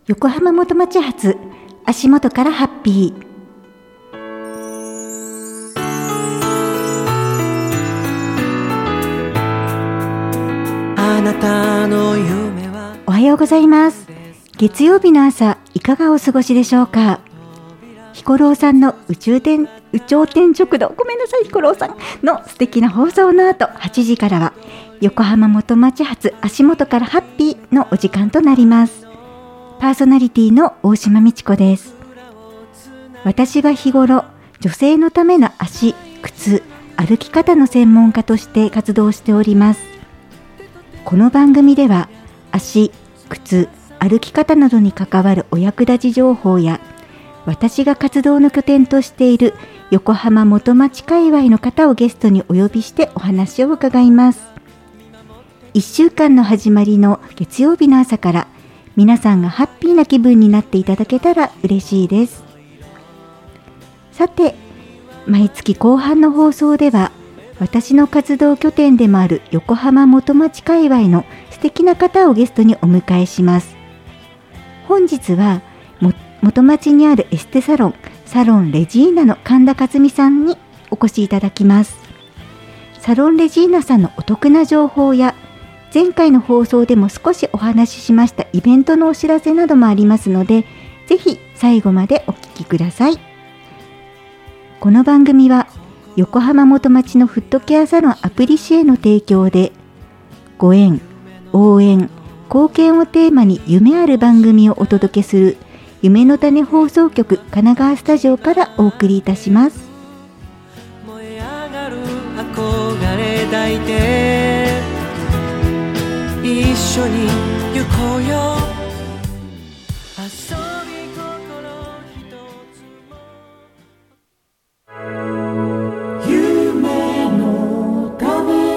横浜元町発足元からハッピー。 あなたの夢は。 おはようございます。月曜日の朝いかがお過ごしでしょうか。彦郎さんの有頂天食堂、ごめんなさい、彦郎さんの素敵な放送の後、8時からは横浜元町発足元からハッピーのお時間となります。パーソナリティの大島美智子です。私は日頃女性のための足、靴、歩き方の専門家として活動しております。この番組では足、靴、歩き方などに関わるお役立ち情報や、私が活動の拠点としている横浜元町界隈の方をゲストにお呼びしてお話を伺います。1週間の始まりの月曜日の朝から皆さんがハッピーな気分になっていただけたら嬉しいです。さて、毎月後半の放送では私の活動拠点でもある横浜元町界隈の素敵な方をゲストにお迎えします。本日は元町にあるエステサロンレジーナの神田克美さんにお越しいただきます。サロンレジーナさんのお得な情報や、前回の放送でも少しお話ししましたイベントのお知らせなどもありますので、ぜひ最後までお聞きください。この番組は横浜元町のフットケアサロンアプリシエの提供で、ご縁、応援、貢献をテーマに夢ある番組をお届けする夢の種放送局神奈川スタジオからお送りいたします。 燃え上がる憧れ抱いて一緒に行こうよ。遊び心一つも夢の種。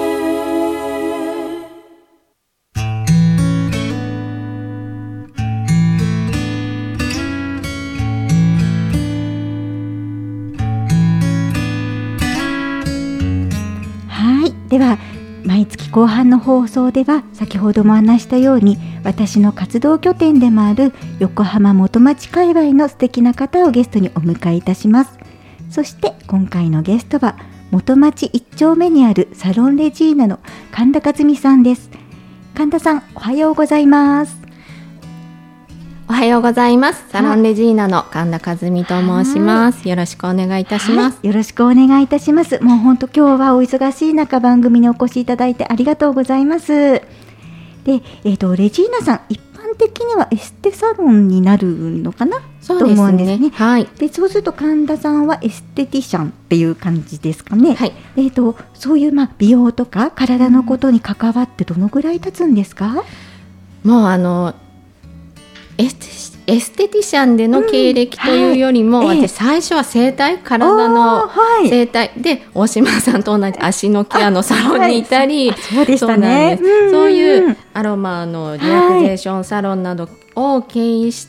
では毎月後半の放送では、先ほども話したように私の活動拠点でもある横浜元町界隈の素敵な方をゲストにお迎えいたします。そして今回のゲストは元町1丁目にあるサロンレジーナの神田克美さんです。神田さん、おはようございます。 おはようございます。サロンレジーナの神田克美と申します。よろしくお願いいたします。 よろしくお願いいたします。もう本当今日はお忙しい中番組にお越しいただいてありがとうございます。で、レジーナさん、一般的にはエステサロンになるのかな、 そうですね、 と思うんですね。 はい。 で、そうすると神田さんはエステティシャンっていう感じですかね。 はい。 そういう美容とか体のことに関わってどのぐらい経つんですか？ もうエステティシャンでの経歴というよりも、私最初は体の整体で大島さんと同じ足のケアのサロンにいたり、 そうでしたね。 そういうアロマのリラクゼーションサロンなどを経営して、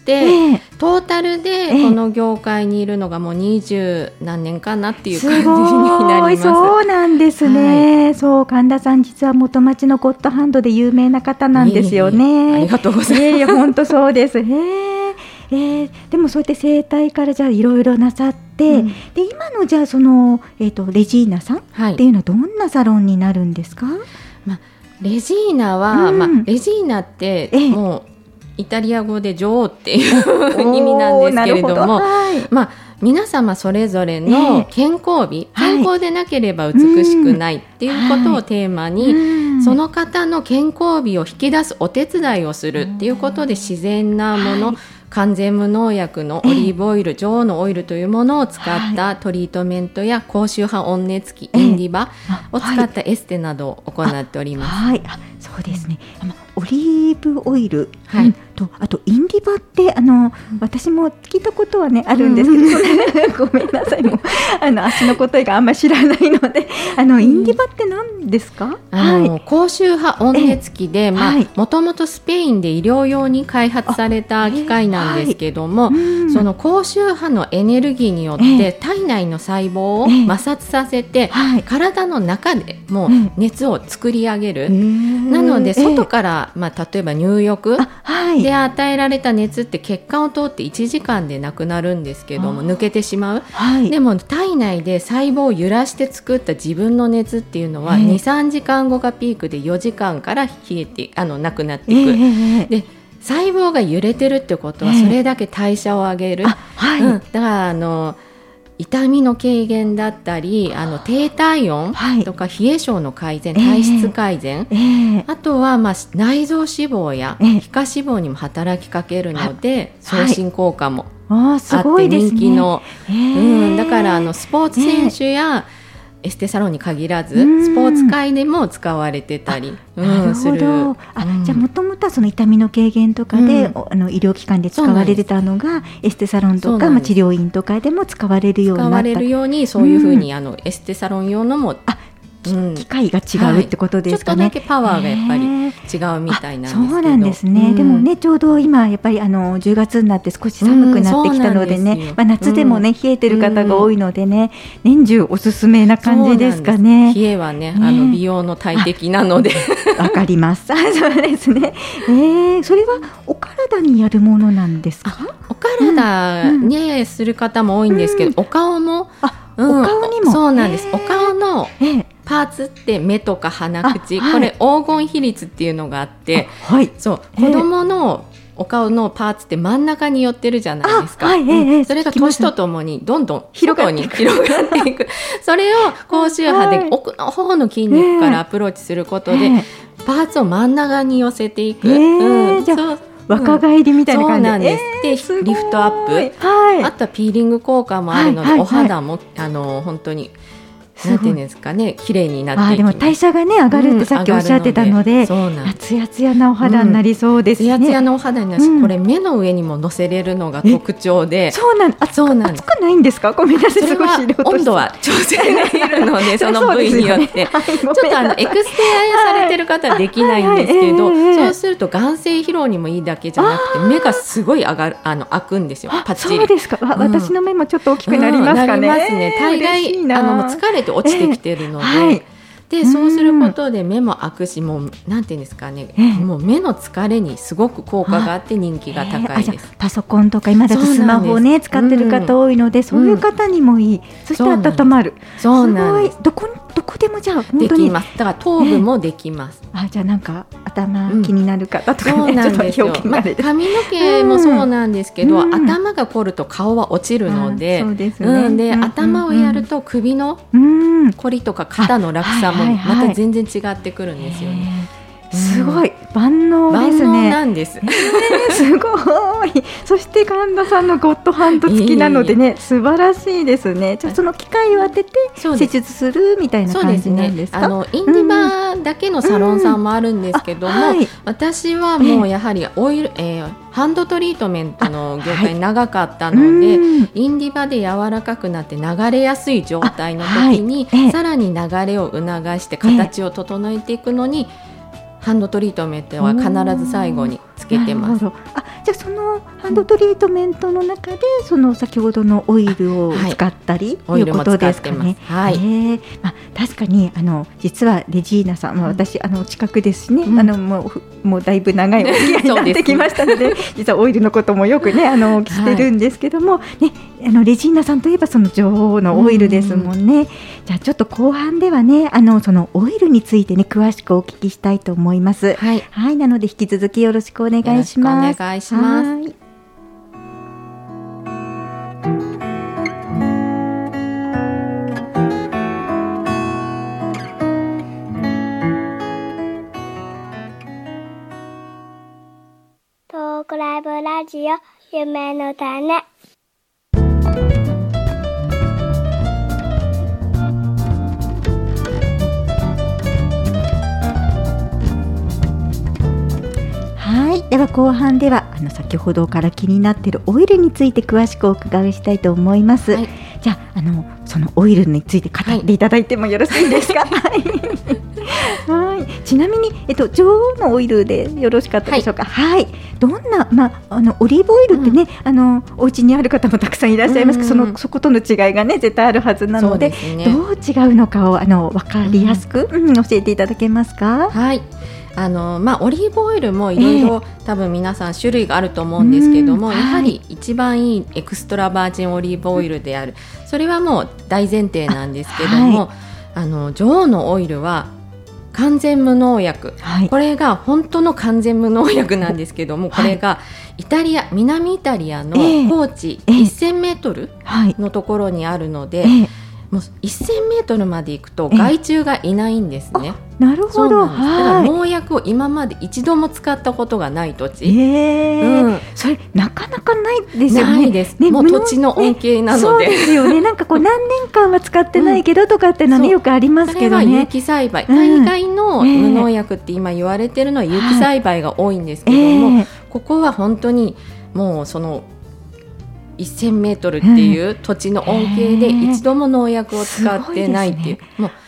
トータルでこの業界にいるのがもう20何年かなっていう感じになります。 そうなんですね。そう、神田さん実は元町のゴッドハンドで有名な方なんですよね。 ありがとうございます。 本当そうです。でもそうやって整体からじゃあいろいろなさって、で今のじゃあその、レジーナさんっていうのはどんなサロンになるんですか？ レジーナは、レジーナってもうイタリア語で女王っていう意味なんですけれども、皆様それぞれの健康美、健康でなければ美しくないっていうことをテーマに、その方の健康美を引き出すお手伝いをするっていうことで、自然なもの、完全無農薬のオリーブオイル、女王のオイルというものを使ったトリートメントや高周波温熱器、インディバを使ったエステなどを行っております。 そうですね。オリーブオイル、あとインディバって私も聞いたことはねあるんですけど、ごめんなさい、もう足のことがあんまり知らないので、インディバって何ですか？ 高周波温熱器で、もともとスペインで医療用に開発された機械なんですけども、その高周波のエネルギーによって体内の細胞を摩擦させて、体の中でもう熱を作り上げる。なので外から例えば入浴で与えられた熱って血管を通って1時間でなくなるんですけども抜けてしまう、でも体内で細胞を揺らして作った自分の熱っていうのは 2,3 時間後がピークで4時間から冷えてなくなっていく、で細胞が揺れてるってことはそれだけ代謝を上げる、だから痛みの軽減だったり低体温とか冷え性の改善、体質改善、あとは内臓脂肪や皮下脂肪にも働きかけるので増進効果もあって人気の、だからスポーツ選手やエステサロンに限らずスポーツ界でも使われてたりする。じゃあもともとはその痛みの軽減とかで、医療機関で使われてたのがエステサロンとか、治療院とかでも使われるようになった。使われるようにそういうふうに、エステサロン用のも機械が違うってことですかね、ちょっとだけパワーがやっぱり違うみたいなんですけど。そうなんですね、でもねちょうど今やっぱり10月になって少し寒くなってきたのでね、夏でもね冷えてる方が多いのでね、年中おすすめな感じですかね。冷えはね美容の大敵なのでわかりますそうですね、それはお体にやるものなんですか？お体ね、する方も多いんですけど、お顔もお顔にもそうなんです。お顔のパーツって目とか鼻口、これ黄金比率っていうのがあって、そう子供のお顔のパーツって真ん中に寄ってるじゃないですか、それが年とともにどんどん広がっていくそれを高周波で奥の方の筋肉からアプローチすることで、パーツを真ん中に寄せていく、じゃあ若返りみたいな感じで、そうなんです。でリフトアップ、あとはピーリング効果もあるので、お肌も本当になんていうんですかね、綺麗になっていきます。でも代謝がね上がるってさっきおっしゃってたので、ツヤツヤなお肌になりそうですね。ツヤツヤなお肌になるし、これ目の上にものせれるのが特徴で、そうなんです。熱くないんですか？ごめんなさい、すごい温度は調整できるのでその部位によってちょっとエクステされてる方はできないんですけど、そうすると眼精疲労にもいいだけじゃなくて目がすごい開くんですよ。パッチリ。そうですか。私の目もちょっと大きくなりますかね。なりますね。大概疲れて落ちてきてるので、でそうすることで目も開くし、もうなんていうんですかね、もう目の疲れにすごく効果があって人気が高いです。パソコンとか今だとスマホをね使ってる方多いので、そういう方にもいい。そして温まる。そうなんです。どこでもじゃあ本当にできます。だから頭部もできます。じゃあなんか頭気になる方とかね、ちょっと表現が出て、髪の毛もそうなんですけど、頭が凝ると顔は落ちるので、で頭をやると首の凝りとか肩の楽さもまた全然違ってくるんですよね。すごい万能ですね。万能なんです。すごい。そして神田さんのゴッドハンド付きなのでね、素晴らしいですね。じゃあその機械を当てて施術するみたいな感じなんですか？インディバだけのサロンさんもあるんですけども、私はもうやはりオイル、ハンドトリートメントの業界に長かったので、インディバで柔らかくなって流れやすい状態の時に、さらに流れを促して形を整えていくのに、ハンドトリートメントは必ず最後につけてます。じゃあそのハンドトリートメントの中でその先ほどのオイルを使ったりということですかね。確かに実はレジーナさん、私近くですしね、もうだいぶ長いお付き合いになってきましたので実はオイルのこともよくね聞いてるんですけども、レジーナさんといえばその女王のオイルですもんね。じゃあちょっと後半ではねそのオイルについてね詳しくお聞きしたいと思います。なので引き続きよろしくお願いします。お願いします。 トークライブラジオ夢の種。 では後半では先ほどから気になっているオイルについて詳しくお伺いしたいと思います。じゃあそのオイルについて語っていただいてもよろしいですか？ちなみに、女王のオイルでよろしかったでしょうか？どんな、オリーブオイルってね、お家にある方もたくさんいらっしゃいますけど、そことの違いがね絶対あるはずなので、どう違うのかを分かりやすく、教えていただけますか？ オリーブオイルもいろいろ多分皆さん種類があると思うんですけども、やはり一番いいエクストラバージンオリーブオイルである、それはもう大前提なんですけども、女王のオイルは完全無農薬、これが本当の完全無農薬なんですけども、これが南イタリアの高地1000メートルのところにあるので、もう1000メートルまで行くと害虫がいないんですね。 なるほど。 だから農薬を今まで一度も使ったことがない土地、 それなかなかないですよね。 ないです、もう土地の恩恵なので、 そうですよね。なんかこう何年間は使ってないけどとかってのはよくありますけどね。 それは有機栽培、大概の無農薬って今言われてるのは有機栽培が多いんですけども、ここは本当にもうその1000メートルっていう土地の恩恵で一度も農薬を使ってないっていう、もう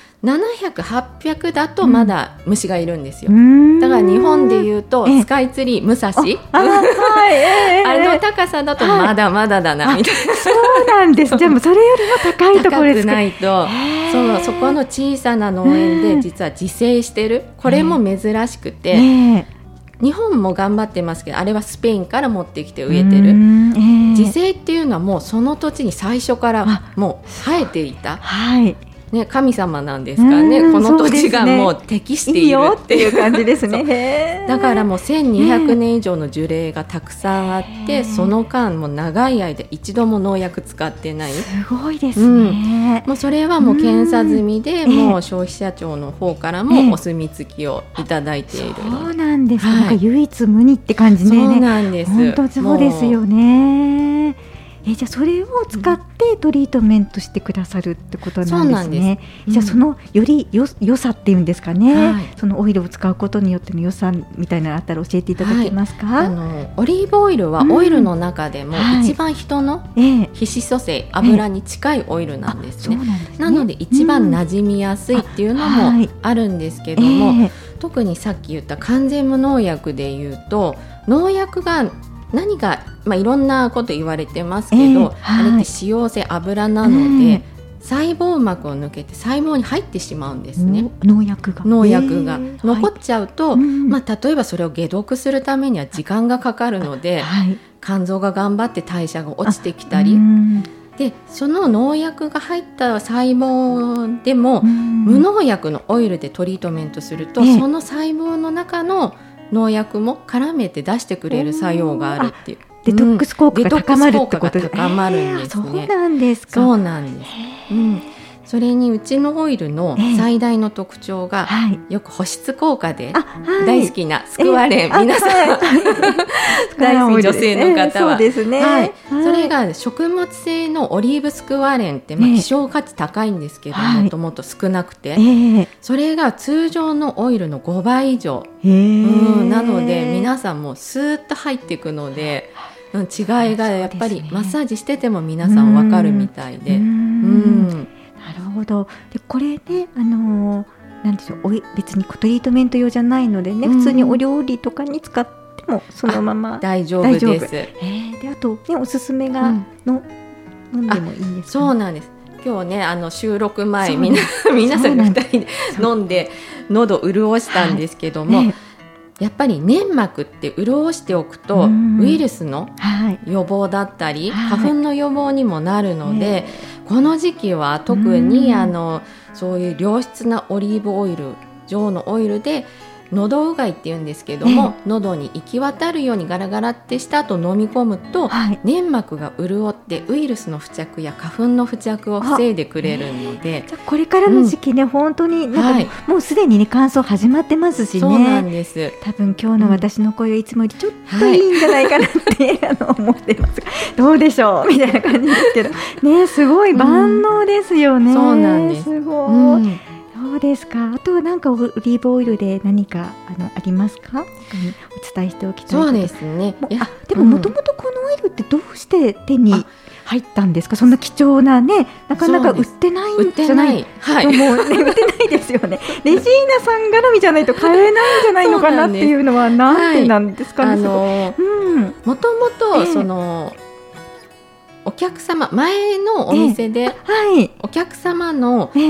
700、800だとまだ虫がいるんですよ。だから日本でいうとスカイツリー、武蔵、あれの高さだとまだまだだなみたいな。 そうなんです。でもそれよりも高いところですか。 高くないと、そこの小さな農園で実は自生してる、これも珍しくて、日本も頑張ってますけど、あれはスペインから持ってきて植えてる、自生っていうのはもうその土地に最初からもう生えていた、神様なんですかね、この土地がもう適しているっていう感じですね。だからもう1200年以上の樹齢がたくさんあって、その間もう長い間一度も農薬使ってない。 すごいですね。 もうそれはもう検査済みで、もう消費者庁の方からもお墨付きをいただいている。 そうなんです、なんか唯一無二って感じね。 そうなんです。 本当そうですよね。じゃあそれを使ってトリートメントしてくださるってことなんですね。じゃあそのより良さっていうんですかね、そのオイルを使うことによっての良さみたいなのあったら教えていただけますか。 オリーブオイルはオイルの中でも一番人の皮脂組成、油に近いオイルなんですね。なので一番馴染みやすいっていうのもあるんですけども、特にさっき言った完全無農薬でいうと、農薬が何か、いろんなこと言われてますけど、あれって脂溶性油なので、細胞膜を抜けて細胞に入ってしまうんですね。 農薬が残っちゃうと、例えばそれを解毒するためには時間がかかるので、肝臓が頑張って代謝が落ちてきたりで、その農薬が入った細胞でも無農薬のオイルでトリートメントすると、その細胞の中の農薬も絡めて出してくれる作用があるっていう、 デトックス効果が高まるってことですね。高まるんですね。 そうなんですか。 そうなんです。それにうちのオイルの最大の特徴が、よく保湿効果で大好きなスクワレン、皆さん大好き女性の方は、 そうですね。 それが食物性のオリーブスクワレンって、希少価値高いんですけど、もともと少なくて、それが通常のオイルの5倍以上、なので皆さんもスーッと入っていくので、違いがやっぱりマッサージしてても皆さん分かるみたいで。 なるほど。でこれね、なんでしょう、別にトリートメント用じゃないのでね、普通にお料理とかに使ってもそのまま大丈夫です。 であと、ね、おすすめが飲んでもいいんですか。 そうなんです。今日ね、収録前皆さん2人で飲んで喉潤したんですけども、やっぱり粘膜って潤しておくと、ウイルスの予防だったり、花粉の予防にもなるので、この時期は特にそういう良質なオリーブオイル、上のオイルで喉うがいって言うんですけども、喉に行き渡るようにガラガラってした後飲み込むと、粘膜が潤ってウイルスの付着や花粉の付着を防いでくれるので、 これからの時期ね、本当になんかもうすでにね、乾燥始まってますしね。 そうなんです。 多分今日の私の声はいつもよりちょっといいんじゃないかなって思ってますが、どうでしょうみたいな感じですけどね。すごい万能ですよね。 そうなんです。 すごい。そうですか。あとなんかオリーブオイルで何かありますか？お伝えしておきたいこと。 そうですね。 でももともとこのオイルってどうして手に入ったんですか？そんな貴重なね、なかなか売ってないんじゃないと思うね。売ってないですよね。レジーナさん絡みじゃないと買えないんじゃないのかなっていうのはなんでなんですかね。 もともとそのお客様、前のお店でお客様の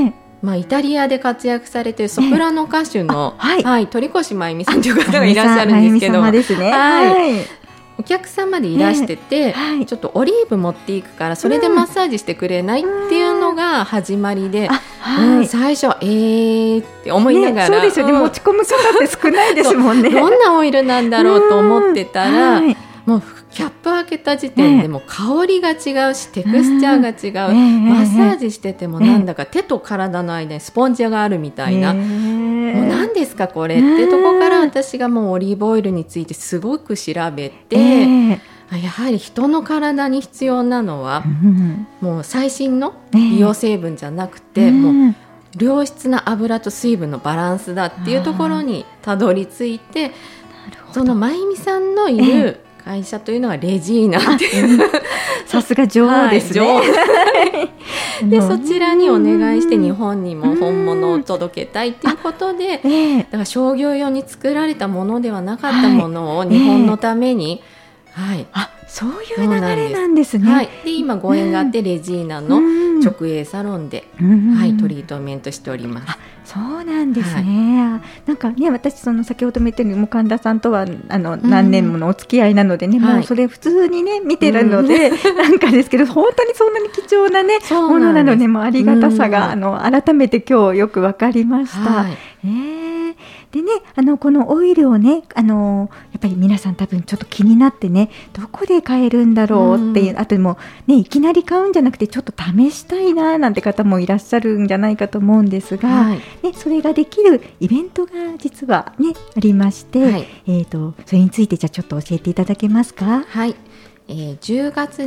イタリアで活躍されているソプラノ歌手の、鳥越真由美さんという方がいらっしゃるんですけど、お客様でいらしてて、ちょっとオリーブ持っていくからそれでマッサージしてくれないっていうのが始まりで、最初って思いながら、 そうですよね、持ち込む方って少ないですもんね。 どんなオイルなんだろうと思ってたら、もうキャップ開けた時点でもう香りが違うし、テクスチャーが違う、マッサージしててもなんだか手と体の間にスポンジがあるみたいな、もう何ですかこれってとこから私がもうオリーブオイルについてすごく調べて、やはり人の体に必要なのは、もう最新の美容成分じゃなくて、もう良質な油と水分のバランスだっていうところにたどり着いて、その真由美さんのいる会社というのがレジーナっていう、 さすが女王ですね。 でそちらにお願いして日本にも本物を届けたいっていうことで、だから商業用に作られたものではなかったものを日本のために、 そういう流れなんですね。 で今ご縁があってレジーナの直営サロンで、トリートメントしております。 そうなんですね。なんかね、私先ほども言ったように神田さんとは何年ものお付き合いなのでね、もうそれ普通にね見てるので、なんかですけど本当にそんなに貴重なねものなので、もうありがたさが改めて今日よくわかりました。でね、このオイルをね、やっぱり皆さん多分ちょっと気になってね、どこで買えるんだろうっていう、あともね、いきなり買うんじゃなくてちょっと試したいななんて方もいらっしゃるんじゃないかと思うんですが、それができるイベントが実はねありまして、それについてじゃあちょっと教えていただけますか。 10月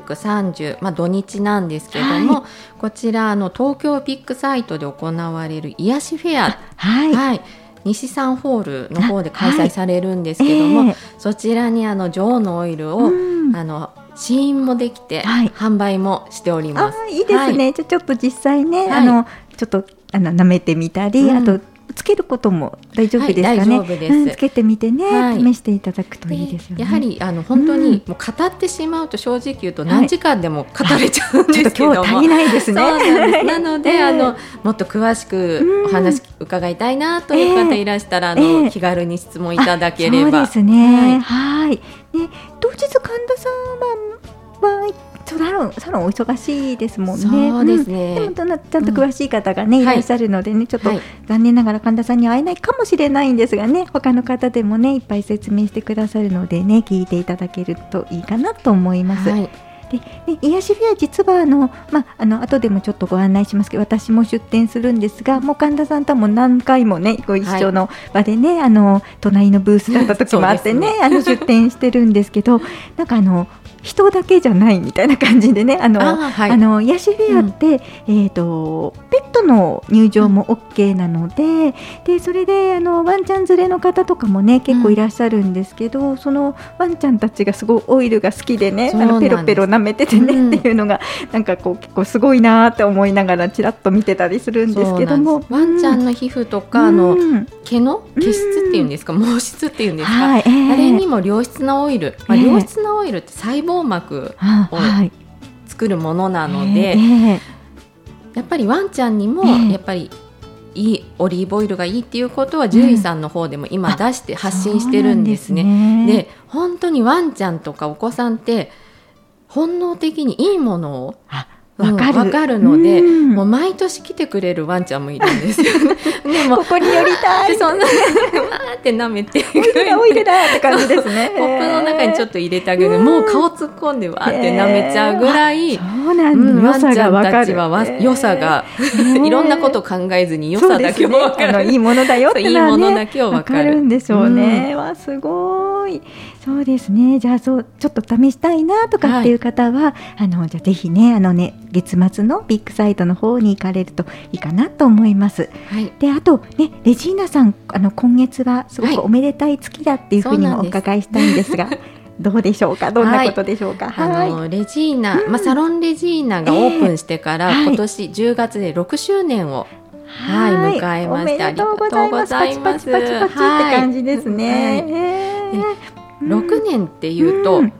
29、30、土日なんですけども、こちら東京ビッグサイトで行われる癒しフェア、西三ホールの方で開催されるんですけども、そちらに女王のオイルを、試飲もできて、販売もしております。 いいですね。じゃあちょっと実際ね、ちょっと舐めてみたり、あとつけることも大丈夫ですかね。 大丈夫です。 つけてみてね、試していただくといいですよね。 やはり本当にもう語ってしまうと正直言うと何時間でも語れちゃうんですけども、 ちょっと今日足りないですね。 なのでもっと詳しくお話伺いたいなという方いらしたら、気軽に質問いただければ。 そうですね。当日神田さんはサロンお忙しいですもんね。 そうですね。 でもちゃんと詳しい方がね、いらっしゃるのでね、ちょっと残念ながら神田さんには会えないかもしれないんですがね、他の方でもねいっぱい説明してくださるのでね、聞いていただけるといいかなと思います。で癒しフェア、実は後でもちょっとご案内しますけど、私も出店するんですが、もう神田さんとも何回もねご一緒の場でね、隣のブースだった時もあってね、出店してるんですけど、なんか人だけじゃないみたいな感じでね、癒しフェアって、ペットの入場も OK なので、それでワンちゃん連れの方とかもね結構いらっしゃるんですけど、そのワンちゃんたちがすごいオイルが好きでね、ペロペロ舐めててね、っていうのがなんか結構すごいなって思いながらちらっと見てたりするんですけども、 ワンちゃんの皮膚とか毛の毛質っていうんですか、毛質っていうんですか、あれにも良質なオイル、良質なオイルって細胞膜を作るものなので、やっぱりワンちゃんにもやっぱりいいオリーブオイルがいいっていうことは獣医さんの方でも今出して発信してるんですね。で本当にワンちゃんとかお子さんって本能的にいいものを分かるので、もう毎年来てくれるワンちゃんもいるんですよね。でもここに寄りたい、 そんなわーって舐めてオイルだって感じですね。 コップの中にちょっと入れてあげる、もう顔突っ込んでわーって舐めちゃうぐらい、ワンちゃんたちは良さがいろんなこと考えずに良さだけを分かる、 いいものだよっていいものだけを分かるんでしょうね。すごい。そうですね。じゃあちょっと試したいなとかっていう方は、じゃあぜひね月末のビッグサイトの方に行かれるといいかなと思います。であとね、レジーナさん今月はすごくおめでたい月だっていうふうにもお伺いしたいんですが、どうでしょうか、どんなことでしょうか。 レジーナ、サロンレジーナがオープンしてから今年10月で6周年を迎えました。ありがとうございます。パチパチって感じですね。6年っていうと、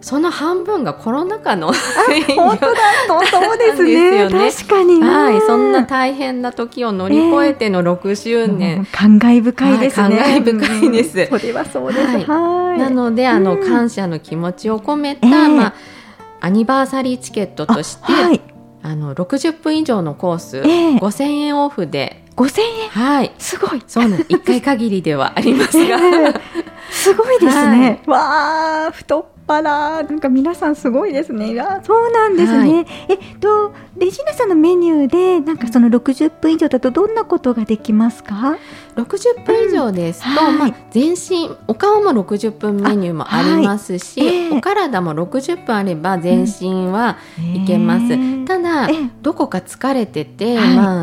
その半分がコロナ禍の本当だそうですね確かに、 はい、そんな大変な時を乗り越えての6周年、 感慨深いですね、 感慨深いです、 それはそうです、はい、 なので感謝の気持ちを込めた、アニバーサリーチケットとして、60分以上のコース、5000円オフで 5000円、 はい、 すごい、 そうなん1回限りではありますが、 すごいですね、わー太っ腹、なんか皆さんすごいですね。そうなんですね、レジーナさんのメニューでなんかその60分以上だとどんなことができますか ？60分以上ですと、全身お顔も60分メニューもありますし、お体も60分あれば全身はいけます、ただどこか疲れてて、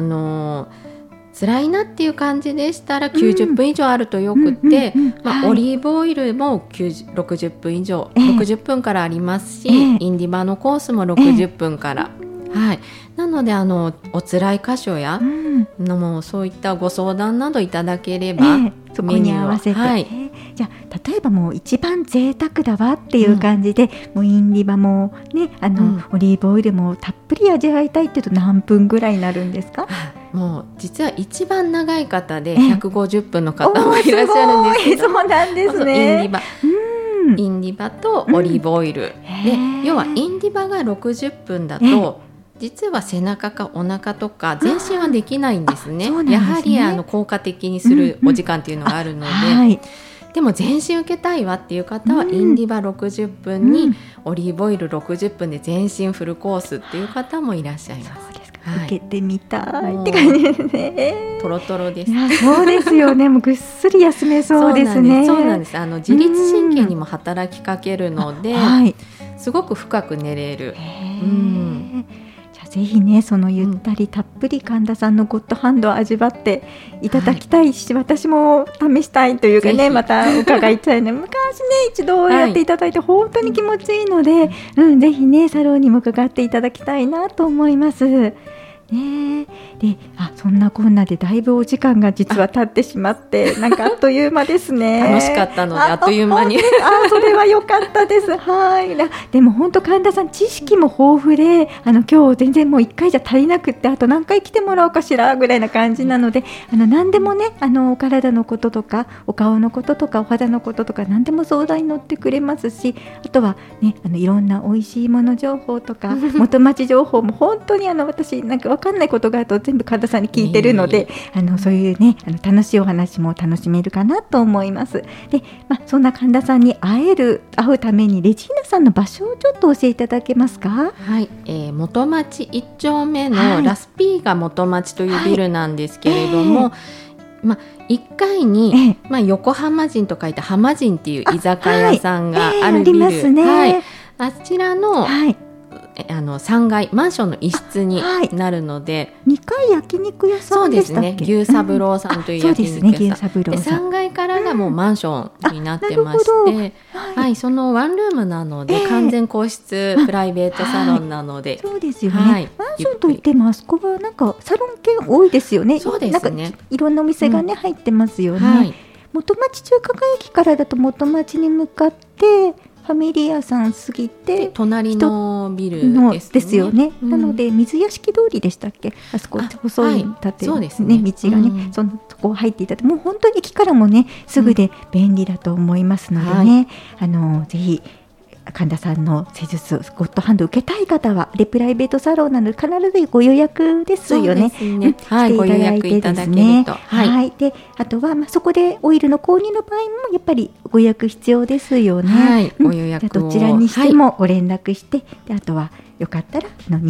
辛いなっていう感じでしたら90分以上あるとよくて、オリーブオイルも60分以上、60分からありますし、インディバのコースも60分から、はい、なのでお辛い箇所や、もうそういったご相談などいただければ、 そこに合わせて、じゃあ例えばもう一番贅沢だわっていう感じで、もうインディバもねオリーブオイルもたっぷり味わいたいっていうと何分ぐらいになるんですか？ もう実は一番長い方で150分の方もいらっしゃるんですけど、 そうなんですね。 インディバとオリーブオイル、で要はインディバが60分だと、実は背中かお腹とか全身はできないんですね。やはり効果的にするお時間っていうのがあるので、でも全身受けたいわっていう方は、インディバ60分にオリーブオイル60分で全身フルコースっていう方もいらっしゃいます。 受けてみたいって感じですね。 トロトロです。 そうですよね。もうぐっすり休めそうですね。 そうなんです。自律神経にも働きかけるので、すごく深く寝れる。 ぜひね、そのゆったりたっぷり神田さんのゴッドハンドを味わっていただきたいし、私も試したいというかね、また伺いたいね。昔ね一度やっていただいて本当に気持ちいいので、ぜひねサロンにも伺っていただきたいなと思います。でそんなこんなでだいぶお時間が実は経ってしまってなんかあっという間ですね。 楽しかったのであっという間にそれは良かったです。はい。でも本当神田さん知識も豊富で今日全然もう1回じゃ足りなくって、あと何回来てもらおうかしらぐらいな感じなので、何でもねお体のこととかお顔のこととかお肌のこととか何でも相談に乗ってくれますし、あとはねいろんな美味しいもの情報とか元町情報も本当に私なんか分かんないことがあると全部神田さんに聞いてるので、そういうね楽しいお話も楽しめるかなと思います。で、そんな神田さんに会うためにレジーナさんの場所をちょっと教えていただけますか？ はい、元町1丁目のラスピーガ元町というビルなんですけれども、1階に、横浜人と書いて浜人っていう居酒屋さんがあるビル、あちらの、3階マンションの一室になるので、 2階焼肉屋さんでしたっけ？ そうですね、牛三郎さんという焼肉屋さん、で3階からがもうマンションになってまして、そのワンルームなので、完全個室プライベートサロンなので、 そうですよね、マンションといってもあそこはなんかサロン系多いですよね。 そうですね、 なんかいろんなお店がね、入ってますよね。元町中華街駅からだと元町に向かってファミリアさん過ぎて隣のビルですよね。なので水屋敷通りでしたっけ、あそこ細い縦の、道がね、そこ入っていただいて、もう本当に駅からもねすぐで便利だと思いますのでね、ぜひ神田さんの施術ゴッドハンド受けたい方はプライベートサロンなので必ずご予約ですよね。していただいてですね。であとはそこでオイルの購入の場合もやっぱりご予約必要ですよね。 ご予約をどちらにしてもご連絡して、であとはよかったら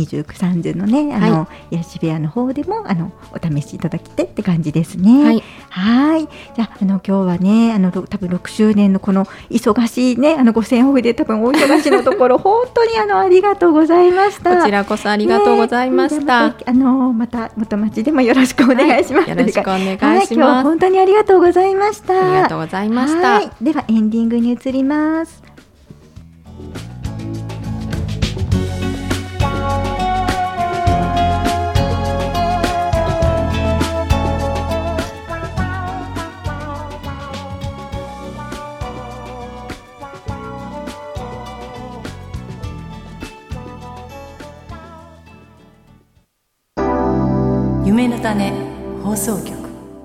29、30のね癒し部屋の方でもお試しいただきてって感じですね。じゃあ今日はね多分6周年のこの忙しいね5000円オフで多分お忙しいのところ本当にありがとうございました。 こちらこそありがとうございました。 また元町でもよろしくお願いします。 よろしくお願いします。 今日は本当にありがとうございました。 ありがとうございました。 ではエンディングに移ります。 夢の種放送局。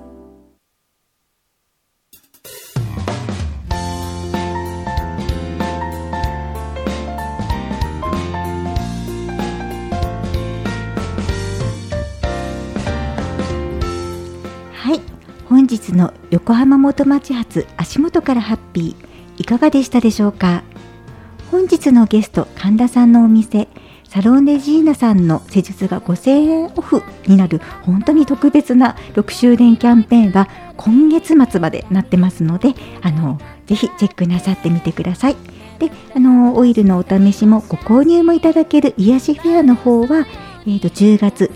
はい、本日の横浜元町発足元からハッピーいかがでしたでしょうか。本日のゲスト神田さんのお店サロンレジーナさんの施術が5000円オフになる本当に特別な6周年キャンペーンは今月末までなってますので、ぜひチェックなさってみてください。で、オイルのお試しもご購入もいただける癒しフェアの方は、10月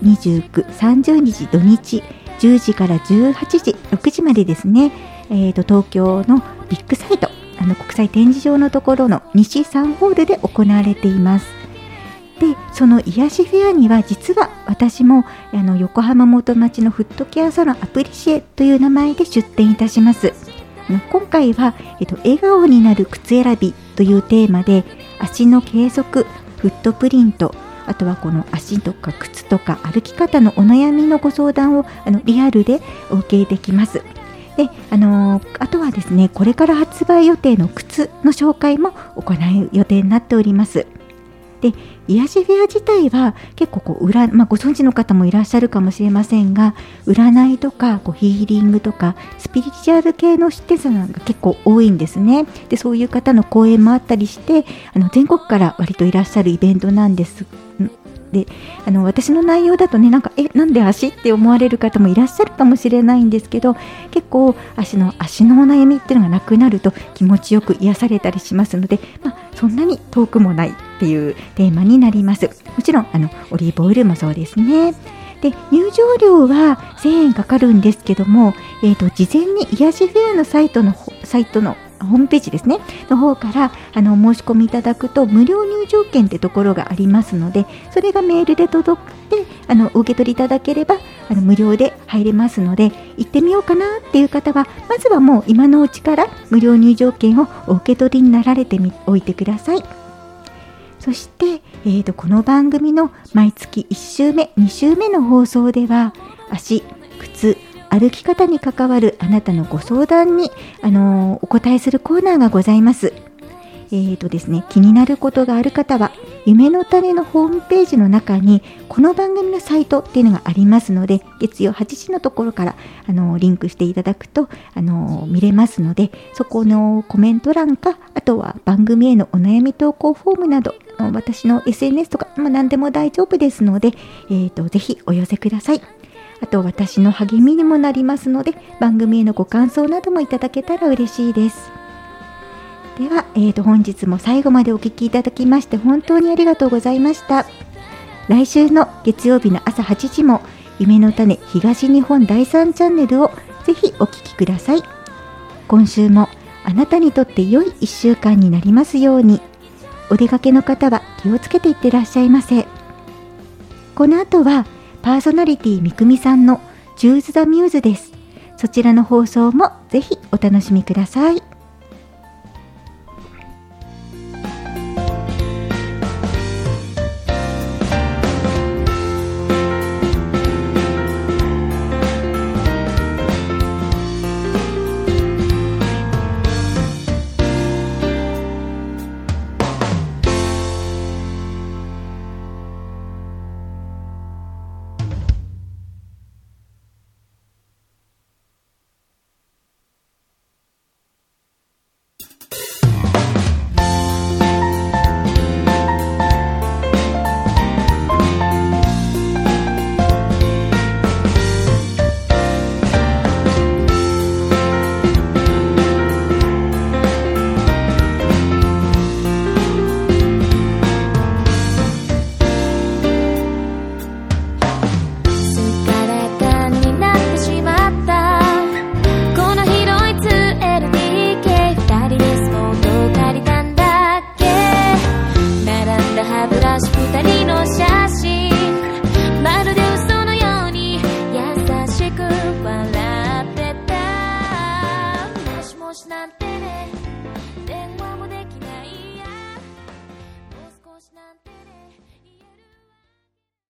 29、30日土日10時から18時、6時までですね、東京のビッグサイト、国際展示場のところの西3ホールで行われています。で、その癒しフェアには実は私も横浜元町のフットケアサロンアプリシエという名前で出店いたします。今回は、笑顔になる靴選びというテーマで足の計測、フットプリント、あとはこの足とか靴とか歩き方のお悩みのご相談をリアルでお受けできます。で、あとはですね、これから発売予定の靴の紹介も行う予定になっております。で、癒しフェア自体は結構ご存知の方もいらっしゃるかもしれませんが、占いとかヒーリングとかスピリチュアル系の出店者が結構多いんですね。で、そういう方の講演もあったりして、全国から割といらっしゃるイベントなんです。で、私の内容だとね、なんで足って思われる方もいらっしゃるかもしれないんですけど、結構足のお悩みっていうのがなくなると気持ちよく癒されたりしますので、そんなに遠くもないっていうテーマになります。もちろんオリーブオイルもそうですね。で、入場料は1000円かかるんですけども、事前に癒しフェアのサイトのホームページですねの方から申し込みいただくと無料入場券ってところがありますので、それがメールで届いてお受け取りいただければ無料で入れますので、行ってみようかなっていう方はまずはもう今のうちから無料入場券をお受け取りになられておいてください。そして、この番組の毎月1週目2週目の放送では足、靴、歩き方に関わるあなたのご相談にお答えするコーナーがございます。ですね、気になることがある方は夢の種のホームページの中にこの番組のサイトっていうのがありますので、月曜8時のところからリンクしていただくと見れますので、そこのコメント欄か、あとは番組へのお悩み投稿フォームなど私の SNS とか、何でも大丈夫ですので、ぜひお寄せください。あと私の励みにもなりますので、番組へのご感想などもいただけたら嬉しいです。では、本日も最後までお聞きいただきまして本当にありがとうございました。来週の月曜日の朝8時も夢の種東日本第3チャンネルをぜひお聞きください。今週もあなたにとって良い1週間になりますように。お出かけの方は気をつけていってらっしゃいませ。この後はパーソナリティみくみさんのチューズ・ザ・ミューズです。そちらの放送もぜひお楽しみください。